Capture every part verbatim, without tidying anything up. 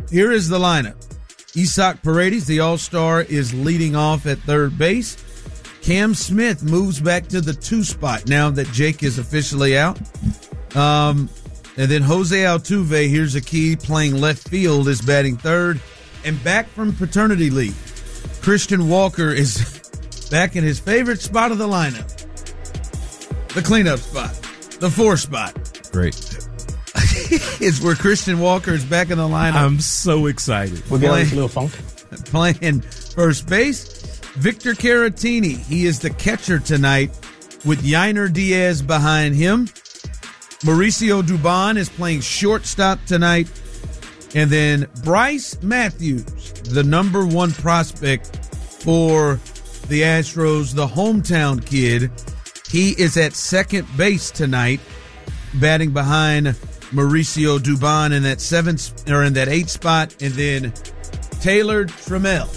here is the lineup. Isaac Paredes, the all-star, is leading off at third base. Cam Smith moves back to the two spot now that Jake is officially out. Um, and then Jose Altuve, here's a key, playing left field, is batting third. And back from paternity leave, Christian Walker is back in his favorite spot of the lineup. The cleanup spot. The four spot. Great. Is where Christian Walker is back in the lineup. I'm so excited. We're getting a little funk. Playing first base. Victor Caratini, he is the catcher tonight with Yainer Diaz behind him. Mauricio Dubon is playing shortstop tonight. And then Bryce Matthews, the number one prospect for the Astros, the hometown kid. He is at second base tonight, batting behind Mauricio Dubon in that seventh or in that eighth spot. And then Taylor Trammell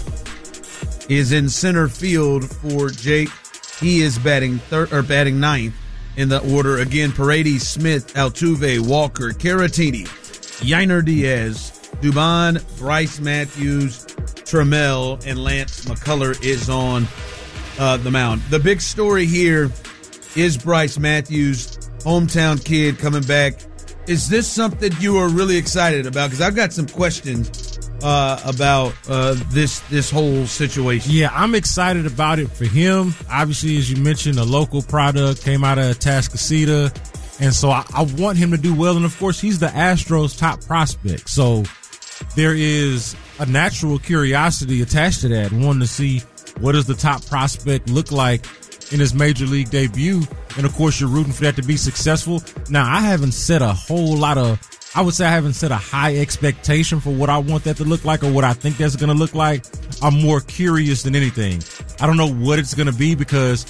is in center field for Jake. He is batting third or batting ninth in the order. Again, Paredes, Smith, Altuve, Walker, Caratini, Yainer Diaz, Dubon, Bryce Matthews, Trammell, and Lance McCullough is on uh, the mound. The big story here is Bryce Matthews, hometown kid coming back. Is this something you are really excited about? Because I've got some questions uh, about uh, this this whole situation. Yeah, I'm excited about it for him. Obviously, as you mentioned, a local product came out of Atascocita. And so I, I want him to do well. And, of course, he's the Astros' top prospect. So there is a natural curiosity attached to that, wanting to see what does the top prospect look like in his major league debut. And, of course, you're rooting for that to be successful. Now, I haven't set a whole lot of – I would say I haven't set a high expectation for what I want that to look like or what I think that's going to look like. I'm more curious than anything. I don't know what it's going to be because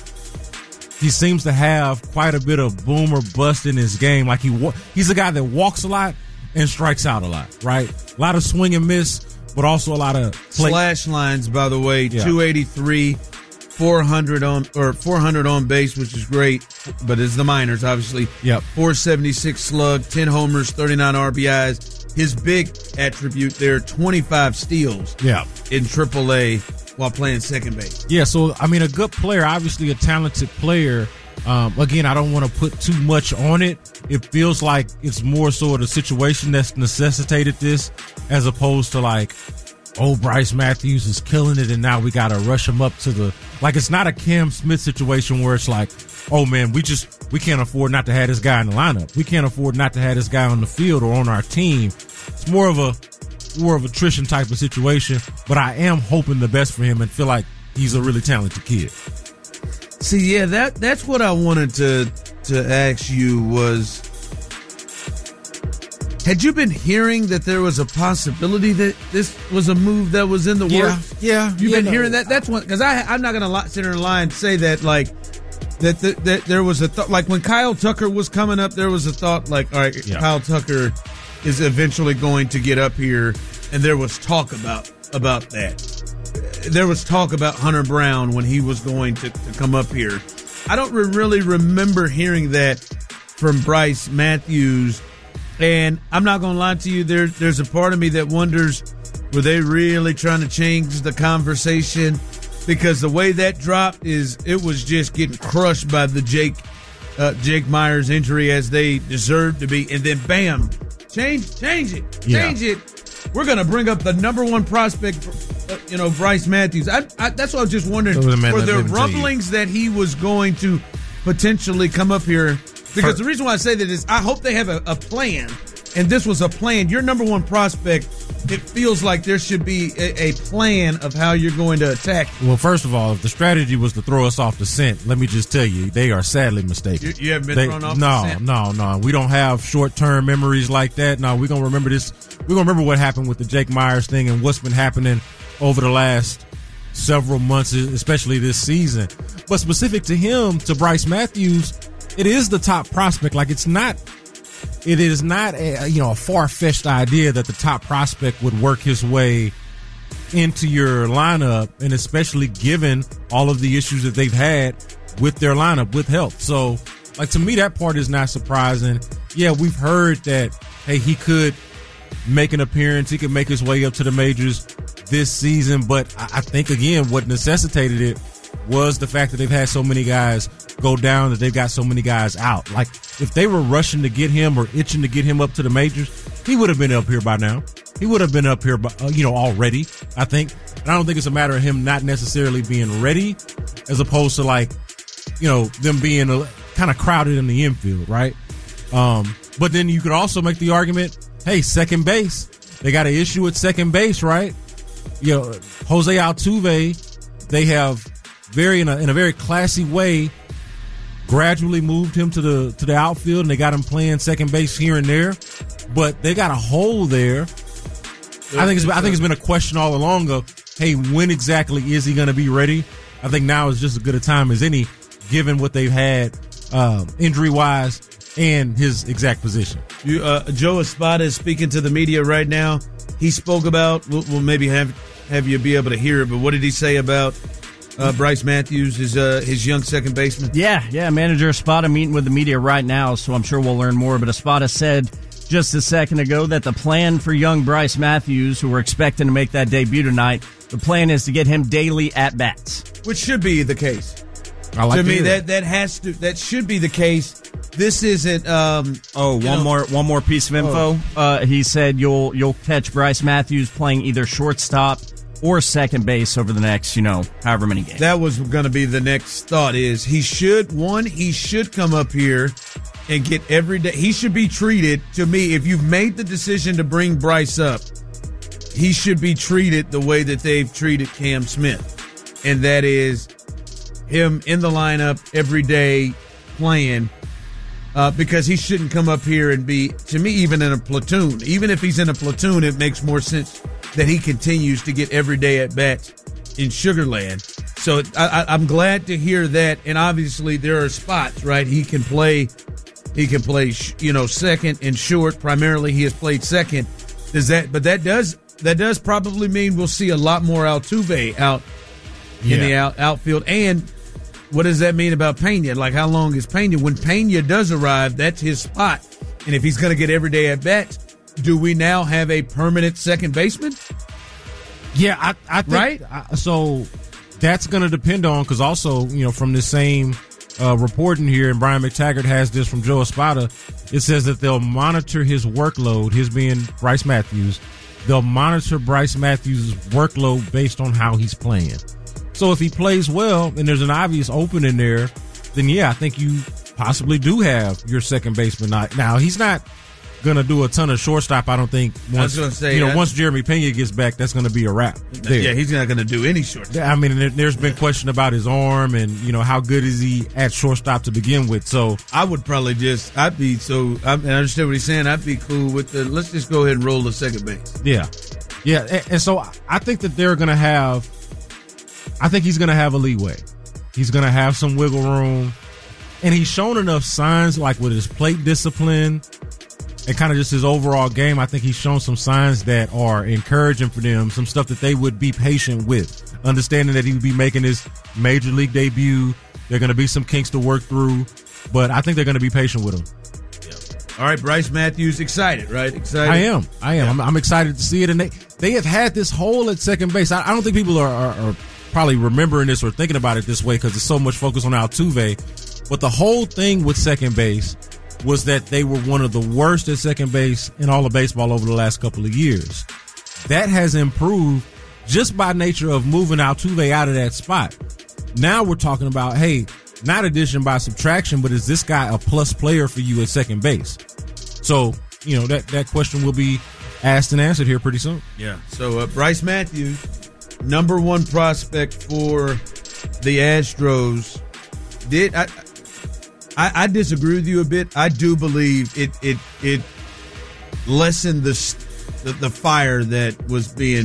he seems to have quite a bit of boom or bust in his game. Like he he's a guy that walks a lot and strikes out a lot, right? A lot of swing and miss, but also a lot of play. Slash lines, by the way, yeah. two eighty-three, four hundred on or four hundred on base, which is great, but it's the minors, obviously. Yep. four seventy-six slug, ten homers, thirty-nine R B Is. His big attribute there, twenty-five steals. Yeah. In triple A while playing second base. Yeah, so I mean, a good player, obviously a talented player. Um, again, I don't want to put too much on it. It feels like it's more so of the situation that's necessitated this, as opposed to like, oh, Bryce Matthews is killing it, and now we got to rush him up to the – like it's not a Cam Smith situation where it's like, oh, man, we just – we can't afford not to have this guy in the lineup. We can't afford not to have this guy on the field or on our team. It's more of a more of attrition type of situation, but I am hoping the best for him and feel like he's a really talented kid. See, yeah, that that's what I wanted to to ask you was, had you been hearing that there was a possibility that this was a move that was in the yeah, works? Yeah, You've yeah, been no. hearing that? That's one, because I'm not going to sit here and lie and say that, like, that, that, that there was a thought, like when Kyle Tucker was coming up, there was a thought, like, all right, yeah. Kyle Tucker is eventually going to get up here, and there was talk about about that. There was talk about Hunter Brown when he was going to, to come up here. I don't re- really remember hearing that from Bryce Matthews, and I'm not going to lie to you, there, there's a part of me that wonders, were they really trying to change the conversation? Because the way that dropped is it was just getting crushed by the Jake uh, Jake Myers injury as they deserved to be, and then bam, change change it, change yeah. it. We're going to bring up the number one prospect, uh, you know, Bryce Matthews. I, I, that's what I was just wondering. So man, were there rumblings that he was going to potentially come up here? Because the reason why I say that is I hope they have a, a plan, and this was a plan. Your number one prospect, it feels like there should be a, a plan of how you're going to attack. Well, first of all, if the strategy was to throw us off the scent, let me just tell you, they are sadly mistaken. You, you haven't been they, thrown off no, the scent? No, no, no. We don't have short-term memories like that. No, we're going to remember this. We're going to remember what happened with the Jake Myers thing and what's been happening over the last several months, especially this season. But specific to him, to Bryce Matthews, it is the top prospect. Like, it's not – It is not a, you know, a far-fetched idea that the top prospect would work his way into your lineup, and especially given all of the issues that they've had with their lineup, with health. So, like, to me, that part is not surprising. Yeah, we've heard that, hey, he could make an appearance. He could make his way up to the majors this season. But I think, again, what necessitated it was the fact that they've had so many guys go down, that they've got so many guys out. Like, if they were rushing to get him or itching to get him up to the majors, he would have been up here by now. He would have been up here, by, uh, you know, already, I think. And I don't think it's a matter of him not necessarily being ready as opposed to, like, you know, them being a, kind of crowded in the infield, right? Um, but then you could also make the argument, hey, second base. They got an issue at second base, right? You know, Jose Altuve, they have very in a, in a very classy way gradually moved him to the to the outfield, and they got him playing second base here and there. But they got a hole there. I think it's I think it's been a question all along of, hey, when exactly is he going to be ready? I think now is just as good a time as any, given what they've had um, injury wise and his exact position. You, uh, Joe Espada is speaking to the media right now. He spoke about. We'll, we'll maybe have have you be able to hear it. But what did he say about uh, Bryce Matthews, his uh, his young second baseman? Yeah, yeah. Manager Espada meeting with the media right now, so I'm sure we'll learn more. But Espada said just a second ago that the plan for young Bryce Matthews, who we're expecting to make that debut tonight, the plan is to get him daily at bats, which should be the case. I like to me, that. that that has to that should be the case. This isn't. Um, oh, one know, more one more piece of info. Oh. Uh, he said you'll you'll catch Bryce Matthews playing either shortstop or second base over the next, you know, however many games. That was going to be the next thought. Is he should one he should come up here and get every day. He should be treated, to me, if you've made the decision to bring Bryce up, he should be treated the way that they've treated Cam Smith, and that is him in the lineup every day playing, uh, because he shouldn't come up here and be, to me, even in a platoon. Even if he's in a platoon, it makes more sense that he continues to get every day at bats in Sugarland. So I, I, I'm glad to hear that. And obviously there are spots, right? He can play, he can play, you know, second and short. Primarily he has played second. Does that, but that does, that does probably mean we'll see a lot more Altuve out yeah. in the out, outfield. And what does that mean about Pena? Like, how long is Pena? When Pena does arrive, that's his spot. And if he's going to get every day at bats, do we now have a permanent second baseman? Yeah, I, I think, right. I, so that's going to depend on, because also, you know, from the same uh, reporting here, and Brian McTaggart has this from Joe Espada, it says that they'll monitor his workload, his being Bryce Matthews. They'll monitor Bryce Matthews' workload based on how he's playing. So if he plays well and there's an obvious opening there, then yeah, I think you possibly do have your second baseman. Now, he's not going to do a ton of shortstop, I don't think. Once, I was going to say, you know, once Jeremy Pena gets back, that's going to be a wrap there. Yeah, he's not going to do any shortstop. I mean, there's been question about his arm and, you know, how good is he at shortstop to begin with. So I would probably just, I'd be so, I, I understand what he's saying. I'd be cool with the, let's just go ahead and roll the second base. Yeah. Yeah. And, and so I think that they're going to have, I think he's going to have a leeway. He's going to have some wiggle room. And he's shown enough signs, like with his plate discipline and kind of just his overall game. I think he's shown some signs that are encouraging for them, some stuff that they would be patient with, understanding that he would be making his major league debut. There are going to be some kinks to work through, but I think they're going to be patient with him. Yeah. All right, Bryce Matthews, excited, right? Excited. I am. I am. Yeah. I'm, I'm excited to see it. And they, they have had this hole at second base. I, I don't think people are, are, are probably remembering this or thinking about it this way because there's so much focus on Altuve. But the whole thing with second base was that they were one of the worst at second base in all of baseball over the last couple of years. That has improved just by nature of moving Altuve out of that spot. Now we're talking about, hey, not addition by subtraction, but is this guy a plus player for you at second base? So, you know, that, that question will be asked and answered here pretty soon. Yeah. So uh, Bryce Matthews, number one prospect for the Astros, did I, I, I disagree with you a bit. I do believe it it it lessened the, the the fire that was being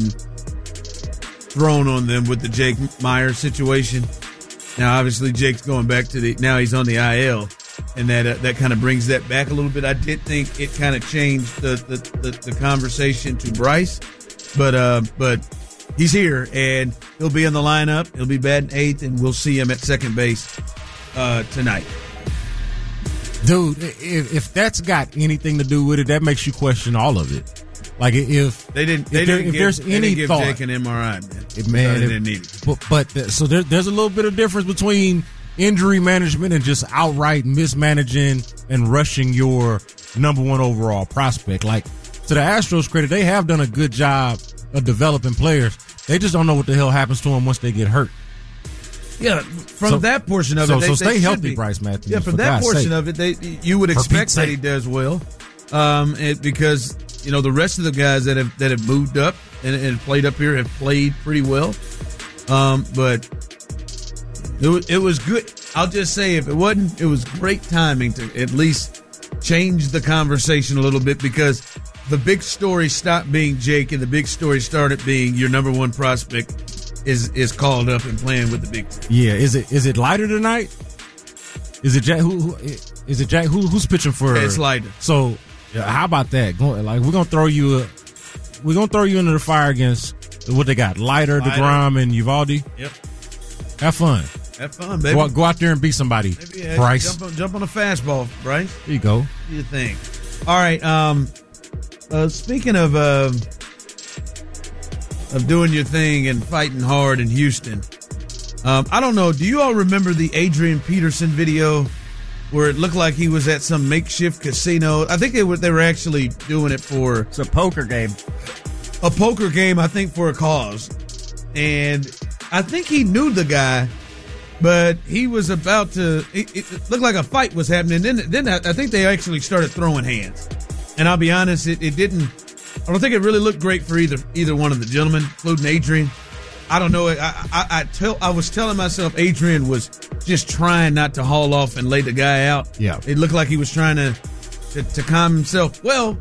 thrown on them with the Jake Myers situation. Now, obviously, Jake's going back to the now he's on the I L, and that uh, that kind of brings that back a little bit. I did think it kind of changed the the, the the conversation to Bryce, but uh, but he's here and he'll be in the lineup. He'll be batting eighth, and we'll see him at second base uh, tonight. Dude, if, if that's got anything to do with it, that makes you question all of it. Like if They didn't. They if, there, didn't if give, there's they any didn't give thought, Jake an M R I, man. it, man, they it- didn't need it. But, but th- so there, there's a little bit of difference between injury management and just outright mismanaging and rushing your number one overall prospect. Like, to the Astros' credit, they have done a good job of developing players. They just don't know what the hell happens to them once they get hurt. Yeah, from So- that portion of so- it, they, so they stay should healthy, be. Bryce Matthews, Yeah, from for that God's portion sake. of it, they you would For expect Pete's that he sake. does well, um, it, because you know the rest of the guys that have that have moved up and, and played up here have played pretty well. Um, but it was, it was good. I'll just say, if it wasn't, it was great timing to at least change the conversation a little bit, because the big story stopped being Jake and the big story started being your number one prospect is is called up and playing with the big team. Yeah, is it is it lighter tonight? Is it Jack? Who, who is it? Jack? Who, who's pitching for? It's lighter. So, yeah, how about that? Go, like we're gonna throw you, a, we're gonna throw you into the fire against what they got: Lighter, Lighter. DeGrom, and Uvalde. Yep. Have fun. Have fun, baby. Go, out- go out there and beat somebody. Maybe, uh, Bryce, Jump on, jump on a fastball, Bryce. there you go. Do your thing. All right. Um, uh, speaking of uh, of doing your thing and fighting hard in Houston, um, I don't know. Do you all remember the Adrian Peterson video where it looked like he was at some makeshift casino? I think they were they were actually doing it for It's a poker game. a poker game, I think, for a cause. And I think he knew the guy, but he was about to, it, it looked like a fight was happening. Then, then I, I think they actually started throwing hands. And I'll be honest, it, it didn't, I don't think it really looked great for either either one of the gentlemen, including Adrian. I don't know. I, I, I, tell, I was telling myself Adrian was just trying not to haul off and lay the guy out. Yeah. It looked like he was trying to, to, to calm himself. Well,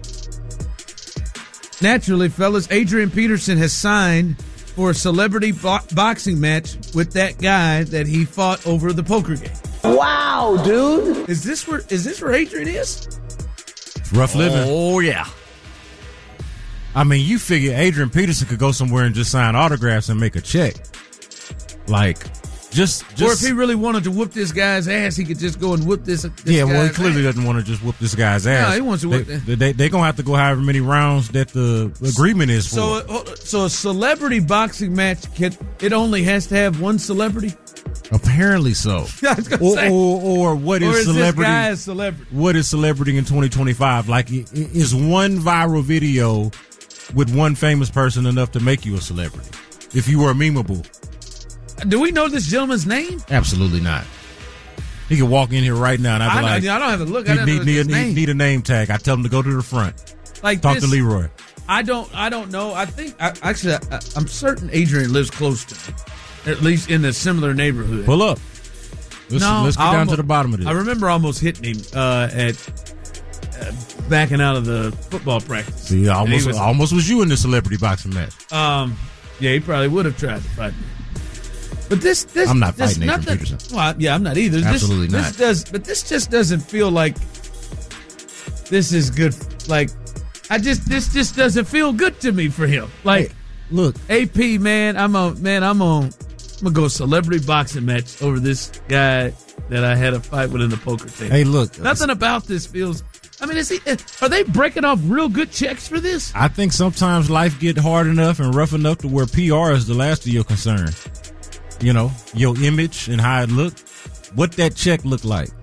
naturally, fellas, Adrian Peterson has signed for a celebrity bo- boxing match with that guy that he fought over the poker game. Wow, dude. Is this where is this where Adrian is? It's rough living. Oh, yeah. I mean, you figure Adrian Peterson could go somewhere and just sign autographs and make a check. Like, just, just Or if he really wanted to whoop this guy's ass, he could just go and whoop this. this yeah, well, he guy's clearly ass. doesn't want to just whoop this guy's ass. he wants to whoop they, that. They, they, gonna have to go however many rounds that the agreement is for. So, uh, so a celebrity boxing match can it only has to have one celebrity? Apparently so. I was gonna or, say. or, or what is, Or is celebrity? this guy a celebrity? What is celebrity in twenty twenty-five? Like, i- i- is one viral video with one famous person enough to make you a celebrity? If you were memeable, Do we know this gentleman's name? absolutely not. He could walk in here right now and I'd be I, like, I don't have to look. I need, don't need, know need, his need, name. need a name tag. I tell him to go to the front. Like Talk this, to Leroy. I don't. I don't know. I think. I, actually, I, I'm certain Adrian lives close to me, at least in a similar neighborhood. Pull up. Let's, No, let's get I down almo- to the bottom of this. I remember almost hitting him uh, at uh, backing out of the football practice. See, I And he almost, was- almost was you in the celebrity boxing match. Um, yeah, he probably would have tried to fight me. But this, this, I'm not this fighting Adrian nothing- Peterson. Well, yeah, I'm not either. Absolutely this, not. This does, but this just doesn't feel like this is good. Like, I just, this just doesn't feel good to me for him. Like, Hey, look, A P, man, I'm a man. I'm on. I'm gonna go celebrity boxing match over this guy that I had a fight with in the poker table. hey, look. Nothing about this feels. I mean, is he? Are they breaking off real good checks for this? I think sometimes life get hard enough and rough enough to where P R is the last of your concern. You know, your image and how it looked. What that check look like?